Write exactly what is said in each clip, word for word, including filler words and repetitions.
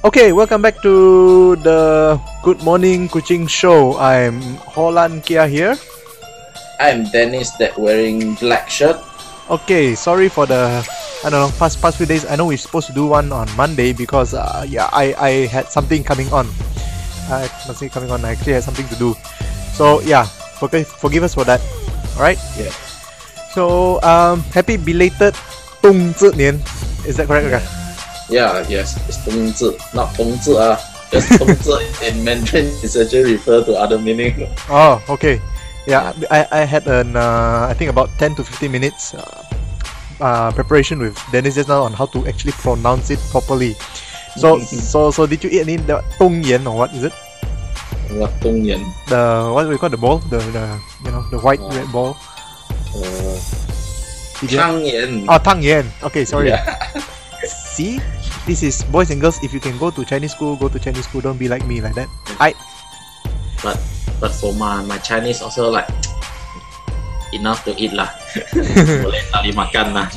Okay, welcome back to the Good Morning Kuching Show. I'm Holland Kia here. I'm Dennis that wearing black shirt. Okay, sorry for the I don't know past past few days. I know we're supposed to do one on Monday because uh, yeah I, I had something coming on. I must say coming on. I actually had something to do. So yeah, forgive forgive us for that. Alright? Yeah. So um happy belated Tung Zi Nian. Is that correct? Yeah. Yeah, yes, it's 冬至, not 冬至 ah. Just 冬至 in Mandarin is actually refer to other meaning. Oh, okay. Yeah, I, I had an uh, I think about ten to fifteen minutes uh, uh, preparation with Dennis just now on how to actually pronounce it properly. So so so did you eat any the Dong Yan or what is it? What 冬yan? The what do we call the ball? The the you know the white Uh, red ball. Uh, Did you- 汤圆. Oh, Tang Yan. Okay, sorry. Yeah. See, this is boys and girls. If you can go to Chinese school, go to Chinese school. Don't be like me like that. I But but for my my Chinese also like enough to eat lah. Boleh tali makan lah.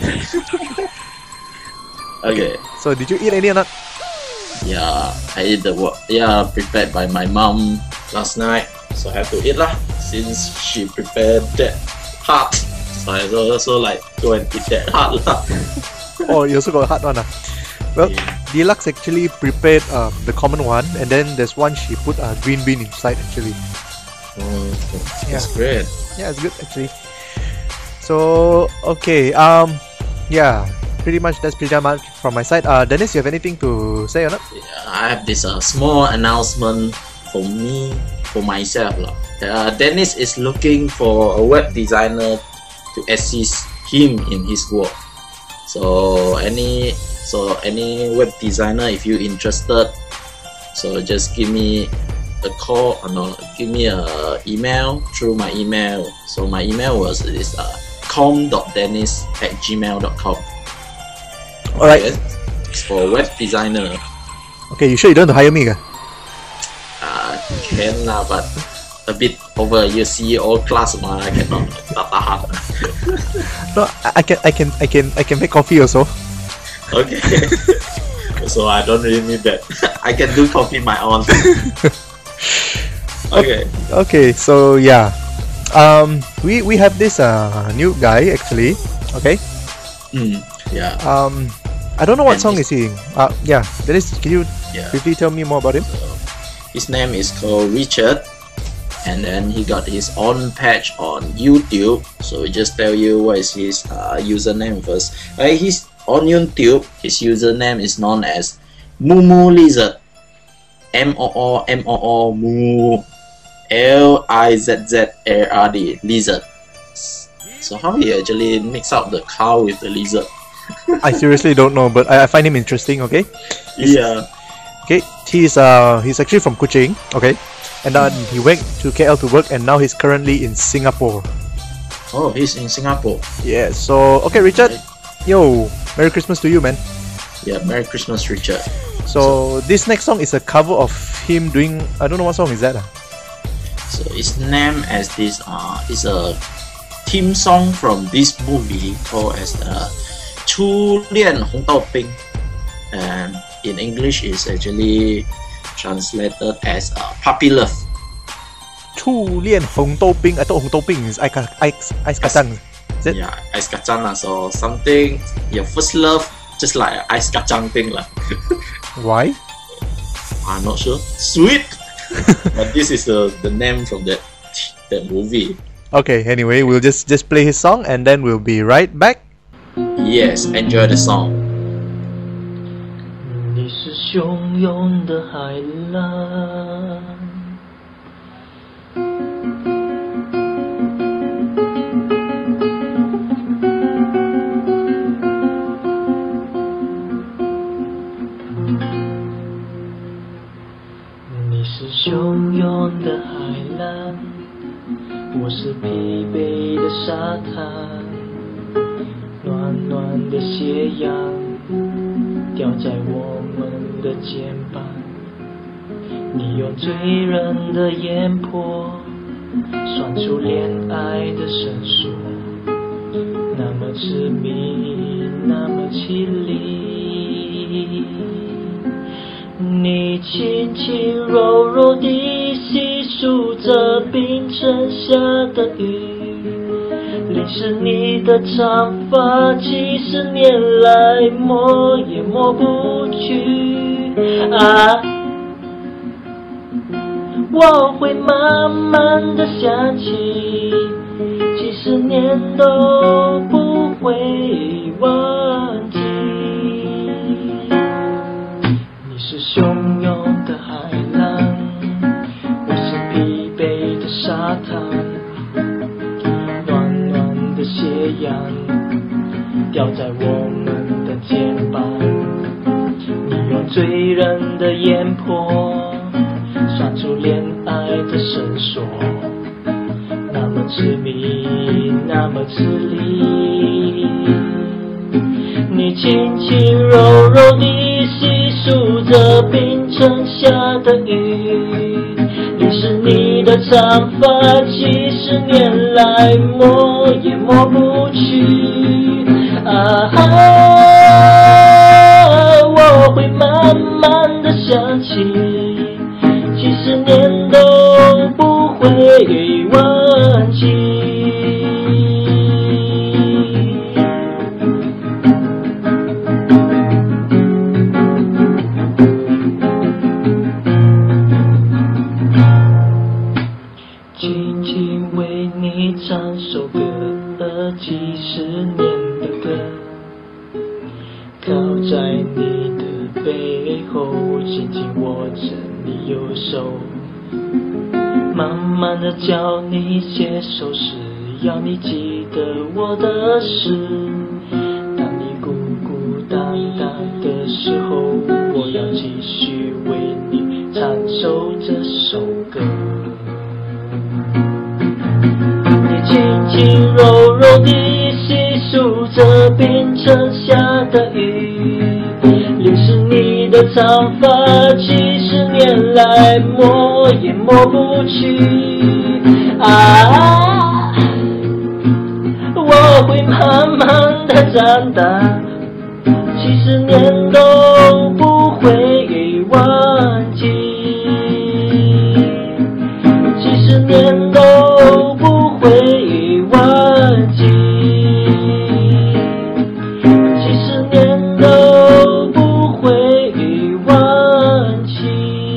Okay. so did you eat any or not? Yeah, I eat the work. Yeah, prepared by my mom last night, so I have to eat lah. Since she prepared that heart, so I also like go and eat that heart lah. Oh, you also got a hard one. Ah. Well, Yeah. Deluxe actually prepared um, the common one, and then there's one she put a uh, green bean inside actually. Oh, that's great. Yeah, it's good actually. So okay, um, yeah, pretty much that's pretty much from my side. Uh, Dennis, you have anything to say or not? Yeah, I have this uh, small announcement for me, for myself lah. Uh, Dennis is looking for a web designer to assist him in his work. So any so any web designer, if you interested, so just give me a call or no, give me a email through my email. So my email was is uh, com dot dennis at gmail dot com. Alright. It's for web designer. Okay, you sure you don't want to hire me? Ka? Uh, can lah, but a bit over your C E O class mah, I cannot tak tahan. No, I I can, I can, I can, I can make coffee also. Okay. So I don't really need that. I can do coffee my own. Okay. Okay, so yeah, um, we we have this uh new guy actually. Okay, Mm, yeah. um, I don't know what And song his- is he? Uh, yeah, Dennis, can you Yeah. briefly tell me more about him? His name is called Richard, and then he got his own page on YouTube. So we just tell you what is his uh, username first. Uh, he's on YouTube. His username is known as Mumu Lizard. M O O M O O Mu L I Z Z A R D Lizard. So how he actually mix up the cow with the lizard? I seriously don't know, but I, I find him interesting. Okay, Yeah. okay, he's uh he's actually from Kuching. Okay, and then he went to K L to work, and now he's currently in Singapore. Oh, he's in Singapore. Yeah. So okay, Richard, yo, Merry Christmas to you, man. Yeah. Merry Christmas, Richard. So this next song is a cover of him doing I don't know what song is that. Ah? So it's named as this. Uh, it's a theme song from this movie called as uh, 初恋红豆冰, and in English is actually translated as uh, puppy love. 初恋红豆冰 I thought 红豆冰 is ice ice ice kacang. Is it? Yeah, ice kacang lah. So something your first love, just like ice kacang thing lah. Why? I'm not sure. Sweet, but this is the the name from that that movie. Okay, anyway, we'll just just play his song and then we'll be right back. Yes, enjoy the song. 你是汹涌的海浪，你是汹涌的海浪，我是疲惫的沙滩，暖暖的斜阳掉在我们的肩膀，你用醉人的眼波算出恋爱的生疏，那么痴迷，那么凄厉。 你轻轻柔柔地细数着冰城下的雨，淋湿你的长发，几十年来抹也抹不去啊，我会慢慢地想起，几十年都不会忘记。你是汹涌的海浪，我是疲惫的沙滩，暖暖的斜阳掉在我们的肩膀，你用醉人的眼波刷出恋爱的绳索，那么痴迷，那么痴离。你轻轻柔柔地细数着冰城下的雨，淋湿你的长发，几十年来抹也抹不去啊哈，我会慢慢地想起，几十年都不会忘记。轻轻为你唱首歌，几十年的歌，靠在你的背后，紧紧握着你右手，慢慢地教你写首诗，要你记得我的事。当你孤孤单单的时候，我要继续为你唱首这首歌。你轻轻柔柔地细数着冰城下的雨，淋湿你的长发，几十年来抹也抹不去啊，我会慢慢地长大，几十年都不会忘记，几十年都不会忘记，几十年都不会忘记。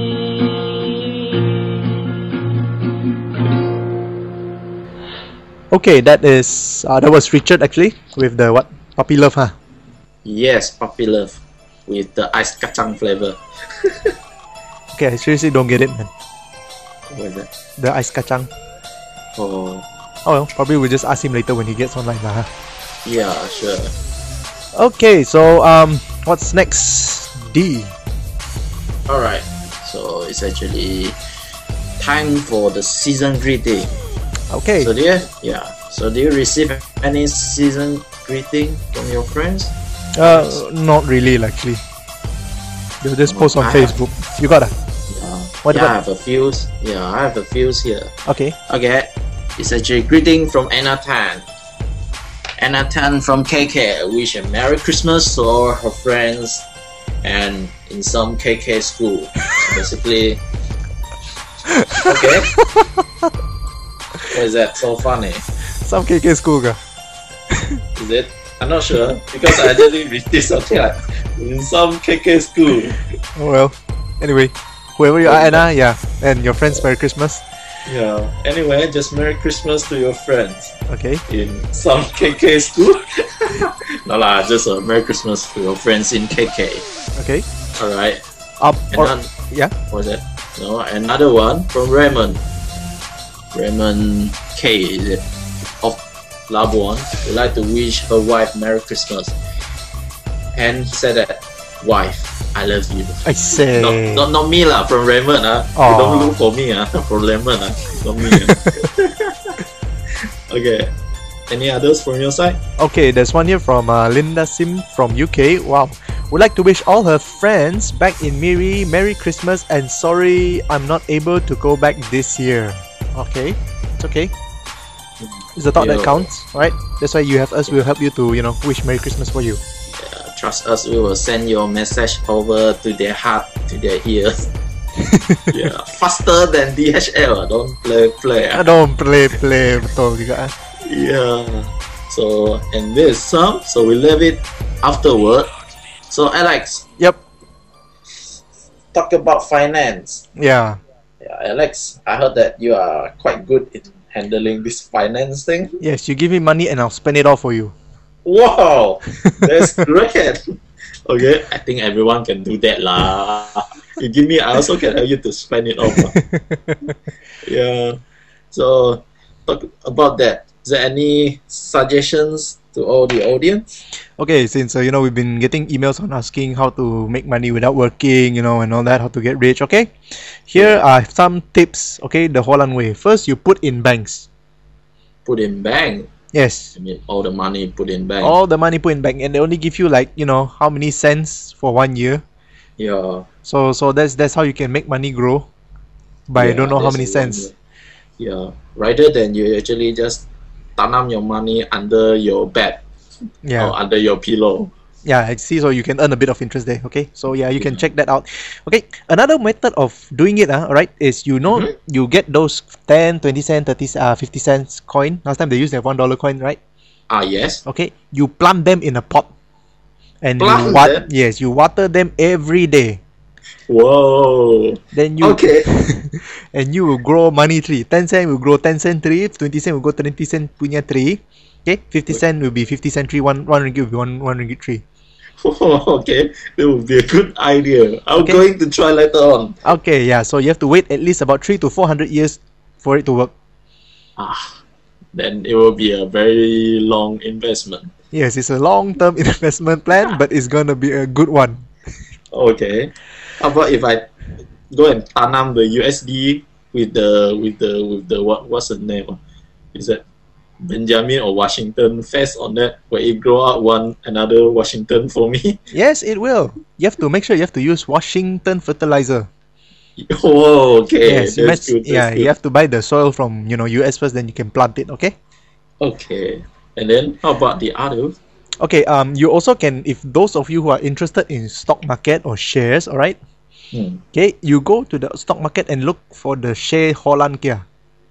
Okay, that is uh, that was Richard actually with the what puppy love, huh? Yes, puppy love with the ice kacang flavor. Okay, I seriously don't get it, man. What is that? The ice kacang. Oh, Oh well, probably we'll just ask him later when he gets online, lah. Huh? yeah, sure. Okay, so um, what's next? D. Alright, so it's actually time for the season greeting. Okay. So do you, yeah, so do you receive any season greeting from your friends? Uh, not really, actually. They'll just post on I have- Facebook. You got it? Yeah, What yeah, I about- have a few. Yeah, I have a few here. Okay. Okay, it's actually greeting from Anna Tan. Anna Tan from K K wish a Merry Christmas to all her friends and in some K K school. Basically, okay. What is that? So funny. Some K K school ka. Is it? I'm not sure because I didn't read this something like in some K K school. Oh well. Anyway, whoever you are, Anna, yeah, and your friends, Merry Christmas. Yeah. Anyway, just Merry Christmas to your friends Okay. in some K K school. No lah, just a Merry Christmas to your friends in K K. Okay. Alright. Up And or then, yeah. what's that? No, another one from Raymond. Raymond K is it? Of Labuan would like to wish her wife Merry Christmas. And said that, wife, I love you. I say. Not, not, not me lah, from Raymond ah. Aw. You don't look for me ah, from Raymond ah, not me ah. Okay. Any others from your side? Okay, there's one here from uh, Linda Sim from U K. Wow. Would like to wish all her friends back in Miri Merry Christmas and sorry I'm not able to go back this year. Okay. It's okay. It's the thought that Yo. counts, right? That's why you have us. We'll help you to, you know, wish Merry Christmas for you. Yeah, Trust us, we will send your message over to their heart, to their ears. Yeah, faster than D H L. Don't play, play. I don't play, play. Betul juga. Yeah. So, and this some, so we leave it afterward. So, Alex. Yep. Talk about finance. Yeah. Yeah, Alex, I heard that you are quite good in handling this finance thing. Yes, you give me money and I'll spend it all for you. Wow, that's great. Okay, I think everyone can do that lah. You give me, I also can help you to spend it off. Yeah. So, talk about that. Is there any suggestions to all the audience? Okay, since uh, you know we've been getting emails on asking how to make money without working, you know, and all that, how to get rich. Okay, here are some tips. Okay, the Holland way. First, you put in banks. Put in bank. Yes. I mean, all the money put in bank. All the money put in bank, and they only give you like you know how many cents for one year. Yeah. So so that's that's how you can make money grow by I Yeah, don't know how that's many the cents. one, Yeah. Rather than you actually just tanam your money under your bed Yeah. or under your pillow. Yeah, I see. So you can earn a bit of interest there. Okay, so yeah, you can check that out. Okay, another method of doing it, uh, right, is you know Mhm. you get those ten, twenty cent, thirty, uh, fifty cents coin. Last time they used that one dollar coin, right? Ah, yes. Okay, you plant them in a pot, and Plant you wat- them? yes, you water them every day. Whoa. Then you Okay. and you will grow money tree. Ten cent will grow ten cent tree. Twenty cent will go twenty cent punya tree. Okay, fifty cent will be fifty cent tree. One one ringgit will be one one ringgit tree. Okay, that would be a good idea. I'm Okay. going to try later on. Okay, yeah. So you have to wait at least about three to four hundred years for it to work. Ah, then it will be a very long investment. Yes, it's a long-term investment plan, but it's gonna be a good one. Okay. How about if I go and tanam the U S D with the with the with the what what's the name? Is that Benjamin or Washington face on that where it grow out one another Washington for me? Yes, it will. You have to make sure you have to use Washington fertilizer. Whoa, okay. Yes, you that's must- good. That's yeah, good. you have to buy the soil from you know U S first, then you can plant it. Okay. Okay. And then how about the other? Okay. Um, you also can, if those of you who are interested in stock market or shares, all right. Hmm. Okay, you go to the stock market and look for the share Holland kia.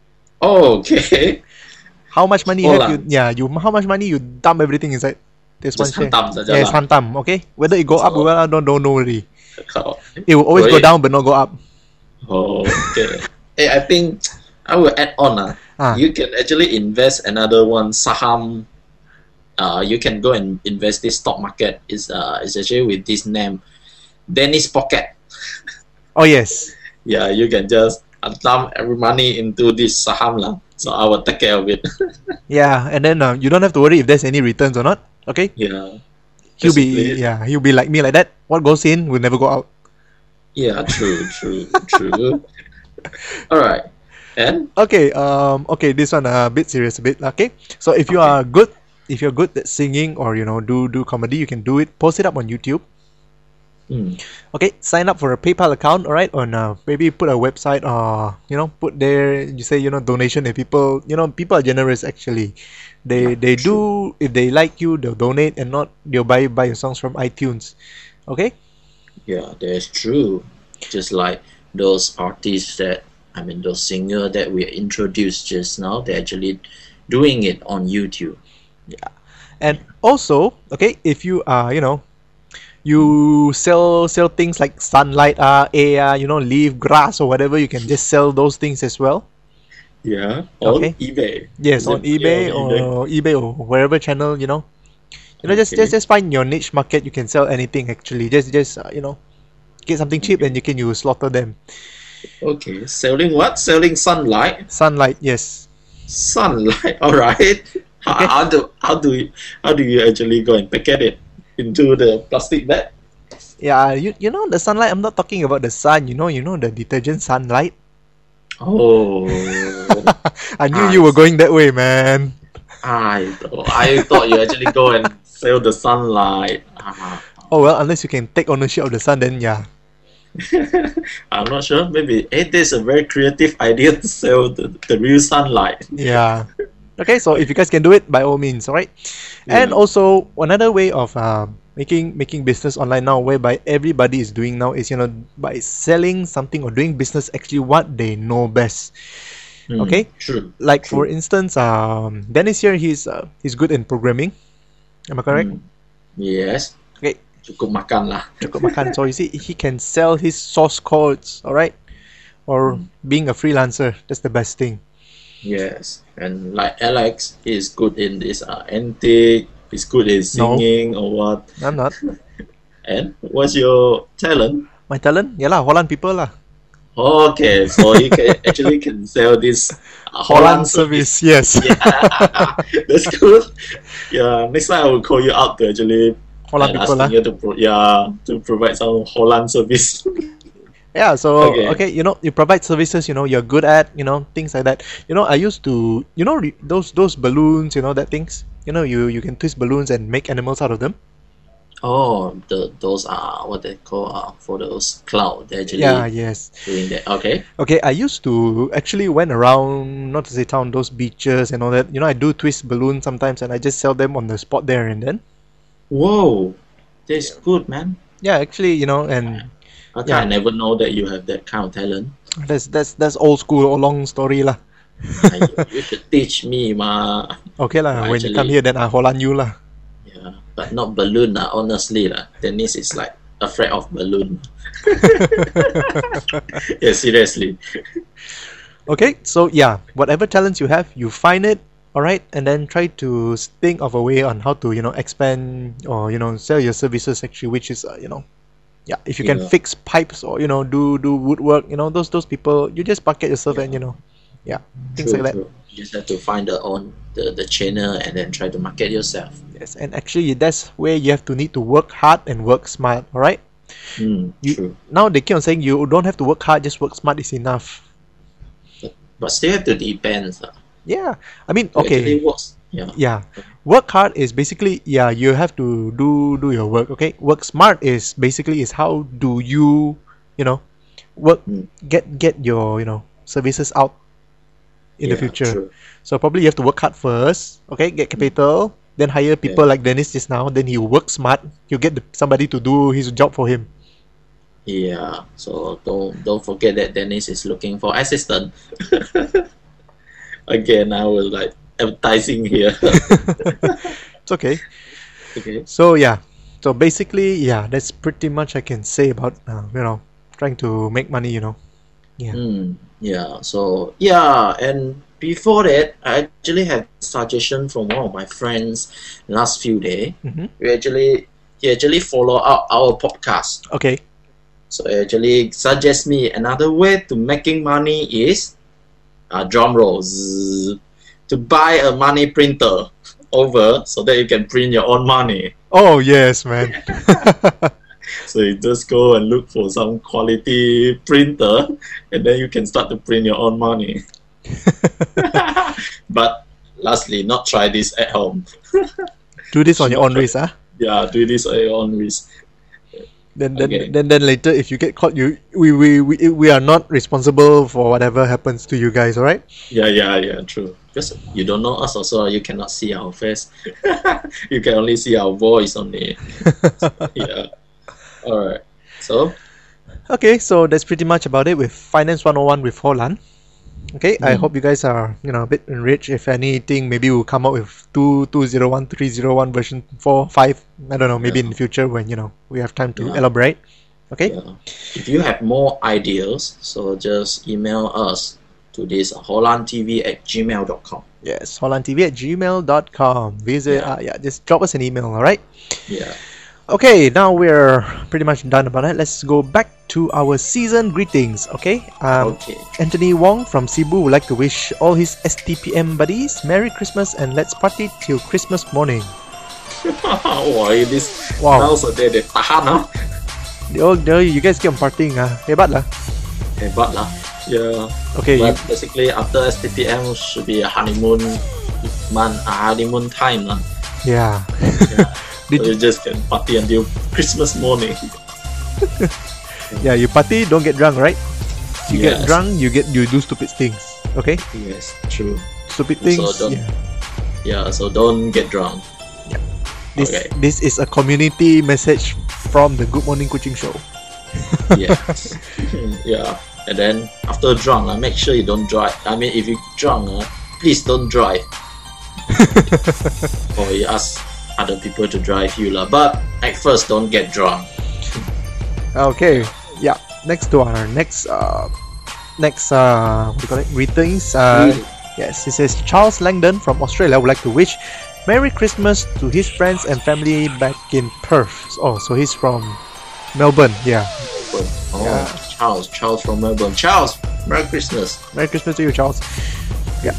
Oh, okay. How much money you have you? Holland. Yeah, you how much money you dump everything inside this one Just share. hantam saja Yes, lah. hantam. Okay, whether it go up So- or well, don't don't know already. Oh, It will always go Wait. down but not go up. oh, okay. Hey, I think I will add on. Uh, Ah. You can actually invest another one, Saham. Uh, you can go and invest this stock market. Is uh, is actually with this name, Dennis Pocket. Oh yes. Yeah, you can just uh, dump every money into this Saham lah. So I will take care of it. Yeah, and then uh, you don't have to worry if there's any returns or not. Okay, Yeah. he'll Basically, be yeah he'll be like me like that. What goes in will never go out. Yeah, true, true, true. All right. And Okay, um, okay, this one a bit serious a bit. Okay, so if you are good, if you're good at singing or you know do do comedy, you can do it. Post it up on YouTube. hmm, Okay, sign up for a PayPal account, alright, or uh, maybe put a website or you know put there. You say you know donation, and people you know people are generous actually. They Yeah, they do if they like you, they'll donate, and not they'll buy buy your songs from iTunes. Okay. yeah, that's true. Just like those artists that I mean, those singer that we introduced just now, they're actually doing it on YouTube. And also, okay, if you are, you know, you sell sell things like sunlight, uh, air, you know, leaf, grass, or whatever, you can just sell those things as well. Yeah, on Okay. eBay. Yes, Is on it- eBay yeah, on or eBay or wherever channel, you know. You know, just Okay. just just find your niche market. You can sell anything actually. Just just uh, you know, get something cheap and you can you slaughter them. Okay, selling what? Selling sunlight. Sunlight, yes. Sunlight. All right. How, Okay. how do how do you, how do you actually go and packet it into the plastic bag? Yeah, you you know the sunlight. I'm not talking about the sun. You know, you know the detergent Sunlight. Oh, I knew I you were see. going that way, man. I thought I thought you actually go and sell the sunlight. Ah. Oh well, unless you can take ownership of the sun, then yeah. I'm not sure. Maybe it is a very creative idea to sell the, the real sunlight. Yeah. Okay, so if you guys can do it, by all means, alright? And Yeah. also, another way of um, making making business online now, whereby everybody is doing now is, you know, by selling something or doing business actually what they know best. Mm, Okay, True. like True. for instance, um, Dennis here, he's uh, he's good in programming. Am I correct? Mm. Yes. Okay, Cukup makan lah. cukup makan. So you see, he can sell his source codes, all right, or being a freelancer. That's the best thing. Yes. And like Alex, he's good in this uh, antique. He's good in No. singing or what. I'm not. And what's your talent? My talent, yeah lah, Holland people lah. Okay, so you can actually can sell this uh, Holland Holland service, yes. Yeah, that's good. Yeah, next time I will call you out to actually Holland and people asking lah. you to pro- yeah to provide some Holland service. Yeah, so Okay. okay. you know, you provide services, you know, you're good at, you know, things like that. You know, I used to, you know, re- those those balloons, you know, that things. You know, you you can twist balloons and make animals out of them. Oh, the those are what they call uh, for those cloud. They're actually Yeah, yes. doing that. Okay. Okay, I used to actually went around, not to say town, those beaches and all that. You know, I do twist balloons sometimes, and I just sell them on the spot there and then. Whoa, that's good, man. Yeah, actually, you know, and Okay, Yeah. I never know that you have that kind of talent. that's that's that's old school, or long story lah. Uh, you, you should teach me, ma. Okay lah, Oh, when you come actually- here, then I Holland you lah. Yeah, but not balloon, lah. Honestly, lah. Dennis is like afraid of balloon. Yeah, seriously. Okay, so yeah, whatever talents you have, you find it, all right, and then try to think of a way on how to, you know, expand or, you know, sell your services actually, which is, uh, you know, yeah, if you can Yeah. fix pipes or, you know, do do woodwork, you know, those those people, you just bucket yourself and, you know, yeah, things True, like that. true. You just have to find the on the, the channel and then try to market yourself. Yes, and actually that's where you have to need to work hard and work smart, all right? Mm, You, true. now they keep on saying you don't have to work hard, just work smart is enough. But still have to depend. lah. Yeah, I mean, It actually okay. works. Yeah. Yeah, work hard is basically, yeah, you have to do do your work. Okay, work smart is basically is how do you, you know, work Mm. get get your, you know, services out in the Yeah, future. true. So probably you have to work hard first. Okay, get capital, then hire people like Dennis just now. Then you work smart. You get the, somebody to do his job for him. Yeah. So don't don't forget that Dennis is looking for assistant. Again, I will like advertising here. It's okay. Okay. So yeah, so basically, yeah, that's pretty much I can say about uh, you know, trying to make money. You know, yeah. Mm, yeah. So yeah, and before that, I actually had suggestion from one of my friends last few days. Mhm. We actually he actually follow up our podcast. Okay. So he actually suggest me another way to making money is uh, drum rolls to buy a money printer over so that you can print your own money. Oh yes, man. So you just go and look for some quality printer and then you can start to print your own money. But lastly, not try this at home. Do this on your own risk, ah. Yeah, do this at your own risk. Then then, Okay. then then later if you get caught, you we, we we we are not responsible for whatever happens to you guys, alright? Yeah, yeah, yeah, true. Because you don't know us also, you cannot see our face. You can only see our voice only. Yeah. Alright. So, Okay, so that's pretty much about it with Finance one oh one with Holland. Okay, I Mm. hope you guys are, you know, a bit enriched. If anything, maybe we'll come up with two two zero one three zero one version four five. I don't know, maybe in the future when, you know, we have time to Yeah. elaborate. Okay? yeah. If you have more ideas, so just email us to this hollandtv at gmail dot com. Yes, hollandtv at gmail dot com. Visit Yeah. uh, yeah, just drop us an email, alright? Yeah. Okay, now we're pretty much done about it. Let's go back to our season greetings, okay? Um, Okay. Anthony Wong from Cebu would like to wish all his S T P M buddies Merry Christmas and let's party till Christmas morning. Wah, this Wow. nowadays they tahan ah. They all, they, you guys keep on partying, ah. Hebat lah. Hebat lah. Yeah. Okay, But you, basically after S T P M should be a honeymoon month, a honeymoon time lah. yeah. Did So you, you just can party until Christmas morning. yeah, you party, don't get drunk, right? You get Yes. drunk, you get you do stupid things. Okay? Yes, true. Stupid So things. don't- Yeah. Yeah, so don't get drunk. This Okay. this is a community message from the Good Morning Kuching show. Yes. Yeah. And then after drunk, uh, make sure you don't drive. I mean, if you drunk, uh, please don't drive. Or you ask other people to drive you, lah. But at first, don't get drunk. Okay, yeah. Next to our next uh next uh what do you call it? Greetings. Uh, Really? yes, it says Charles Langdon from Australia would like to wish Merry Christmas to his friends and family back in Perth. Oh, so he's from Melbourne. Yeah. Oh, Yeah. Charles, Charles from Melbourne. Charles, Merry Christmas. Merry Christmas to you, Charles. Yeah.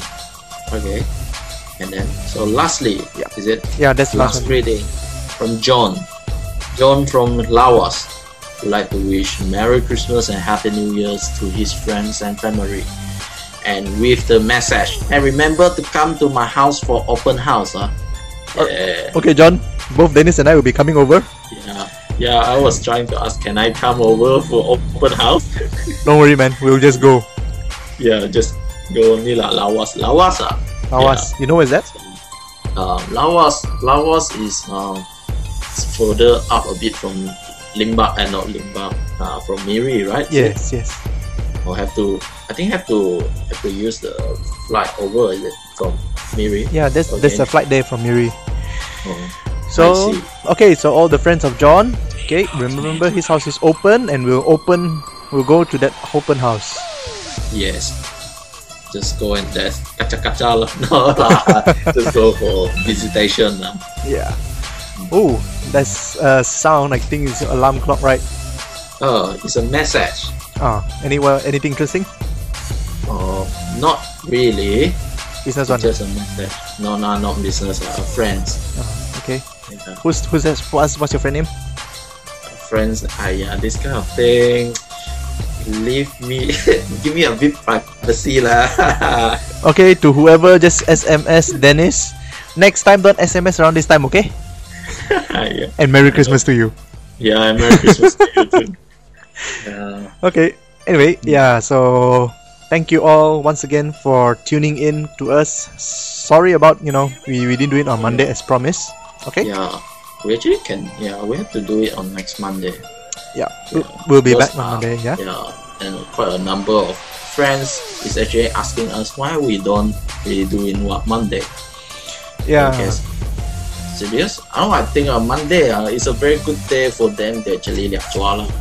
Okay. And then, so lastly, Yeah. is it Yeah, that's the last last one. reading from John. John from Laos would like to wish Merry Christmas and Happy New Year's to his friends and family. And with the message, and remember to come to my house for open house. Huh? Yeah. Okay, John. Both Dennis and I will be coming over. Yeah. Yeah, I was trying to ask, can I come over for open house? Don't worry, man. We'll just go. Yeah, just go only lah. Laos, Laos ah. Lawas. You know where's that? Uh, Laos, Laos is um it's further up a bit from Limbang, and uh, not Limbang, uh, from Miri, right? Yes, yes. Or have to, I think have to have to use the flight over, is it, from Miri? Yeah, there's there's a Okay. flight there from Miri. Oh, So I see. okay, so all the friends of John, okay, remember his house is open, and we'll open, we'll go to that open house. Yes. Just go and there's kacha kacha lah. No lah. Just go for visitation lah. Yeah. Oh, that's a sound. I think it's alarm clock, right? Oh, it's a message. Ah, anywhere, anything interesting? Oh, not really. Business one. Just a message. No, no, not business. Uh, friends. Ah, okay. Yeah. Who's who's that? What's what's your friend name? Friends. Ah, yeah, this kind of thing. Leave me. Give me a bit privacy lah. Okay, to whoever, just S M S Dennis. Next time, don't S M S around this time, okay? Yeah. And Merry Christmas to you. Yeah, Merry Christmas to you too. Yeah. Okay. Anyway, yeah. So thank you all once again for tuning in to us. Sorry about you know we, we didn't do it on Monday as promised. Okay. Yeah. We actually can. Yeah, we have to do it on next Monday. Yeah. Yeah. We'll be Because, back on uh, Monday. Yeah. Yeah, and quite a number of friends is actually asking us why we don't really do it on Monday. Yeah. Because serious? Oh, I think on Monday uh, is a very good day for them to actually liak chua lah.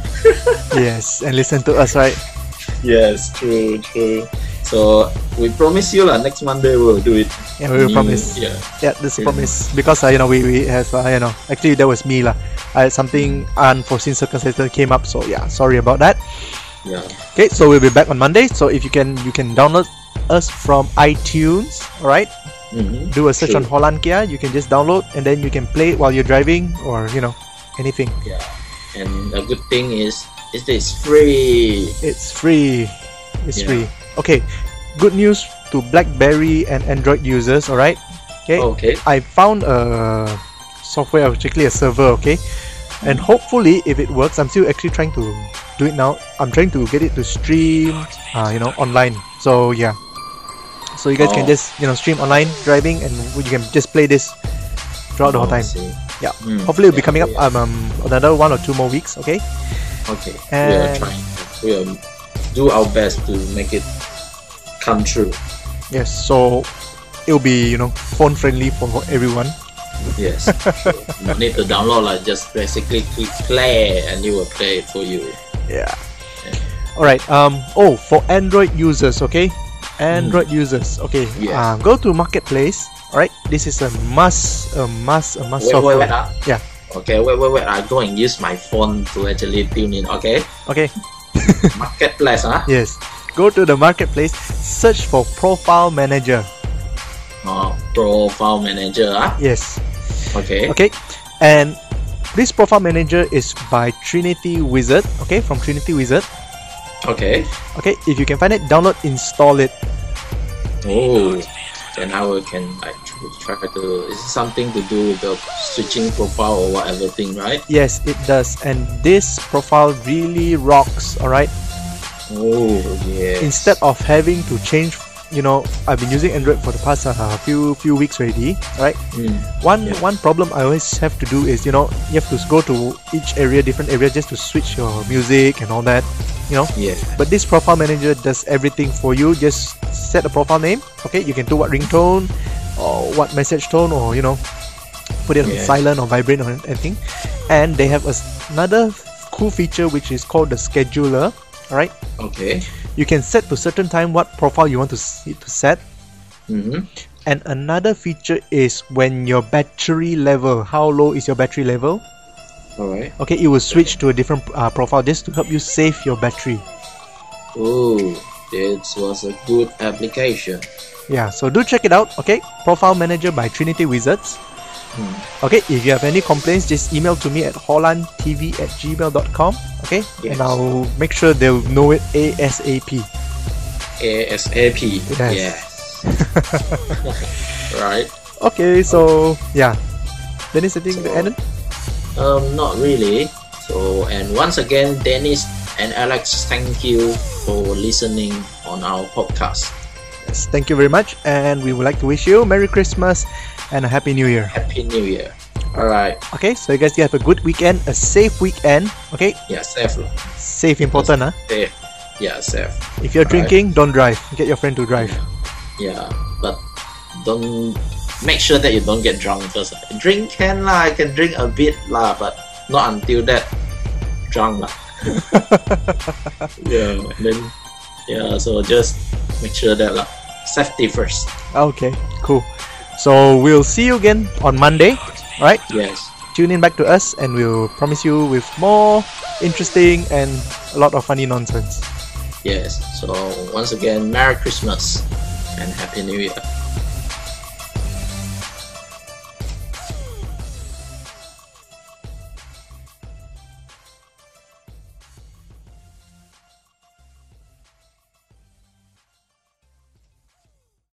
Yes. And listen to us, right? Yes, true, true. So we promise you lah, next Monday we'll do it. Yeah, we will New- promise. Yeah. Yeah, this Yeah. promise because uh, you know we, we have uh, you know actually that was me lah. I had something unforeseen circumstances came up, so yeah, sorry about that. Yeah. Okay, so we'll be back on Monday. So if you can you can download us from iTunes, all right? Mm-hmm. Do a search True. on Holland Kia. You can just download and then you can play it while you're driving or you know anything. Yeah. And the good thing is, is that it's free. It's free. It's Yeah. free. Okay. Good news to BlackBerry and Android users. All right. Okay. Okay. I found a software, actually a server. Okay. And hopefully, if it works, I'm still actually trying to do it now. I'm trying to get it to stream, uh, you know, online. So yeah. So you guys can Oh. just you know stream online driving, and you can just play this throughout the whole Oh, I time. see. Yeah. Mm, Hopefully, it'll be yeah, coming up yeah. um, um another one or two more weeks. Okay. Okay. we are And- trying. We will do our best to make it come true. Yes. So it'll be you know phone friendly for everyone. Yes. So you need to download like just basically click play and it will play it for you. Yeah. Yeah. All right. Um. Oh, for Android users, okay. Android users, okay. Yes. Uh, go to Marketplace. All right. This is a must, a must, a must Wait, wait, software. wait. Ah. Yeah. Okay, wait, wait, wait. I go and use my phone to actually tune in. Okay. Okay. Marketplace, huh? Yes. Go to the Marketplace. Search for Profile Manager. Oh, profile manager, ah. Yes. Okay. Okay. And this Profile Manager is by Trinity Wizard. Okay, from Trinity Wizard. Okay. Okay. If you can find it, download, install it. Oh, then I will can like try try to. Is it something to do with the switching profile or whatever thing, right? Yes, it does. And this profile really rocks. All right. Oh, yeah. Instead of having to change you know, I've been using Android for the past uh, few few weeks already, right? Mm. One Yeah. one problem I always have to do is, you know, you have to go to each area, different area, just to switch your music and all that, you know. Yeah. But this profile manager does everything for you. Just set a profile name, okay? You can do what ringtone or what message tone, or you know, put it on Yeah. silent or vibrate or anything. And they have a, another cool feature which is called the scheduler. Alright, Okay. you can set to certain time what profile you want to s- to set. Mm-hmm. And another feature is when your battery level, how low is your battery level? Alright. Okay, it will switch to a different uh, profile just to help you save your battery. Oh, this was a good application. Yeah, so do check it out. Okay, Profile Manager by Trinity Wizards. Hmm. Okay, if you have any complaints, just email to me at hollandtv at gmail dot com. Okay, Yes. and I'll make sure they'll know it ASAP. ASAP. Yes. Yes. Right. Okay, so yeah, Dennis, I think the So- end. Um, not really. So, and once again, Dennis and Alex, thank you for listening on our podcast. Yes, thank you very much, and we would like to wish you Merry Christmas and a Happy New Year. Happy New Year. All right. Okay, so you guys have a good weekend, a safe weekend. Okay, Yeah, safe. lah. safe important, huh? Safe. Yeah, safe. If you're Alright. drinking, don't drive. Get your friend to drive. Yeah, but don't make sure that you don't get drunk first. Drink can lah, I can drink a bit lah, but not until that drunk lah. Yeah, and then yeah, so just make sure that lah, safety first. Okay, cool. So we'll see you again on Monday. Alright, Yes. tune in back to us, and we'll promise you with more interesting and a lot of funny nonsense. Yes. So once again, Merry Christmas and Happy New Year.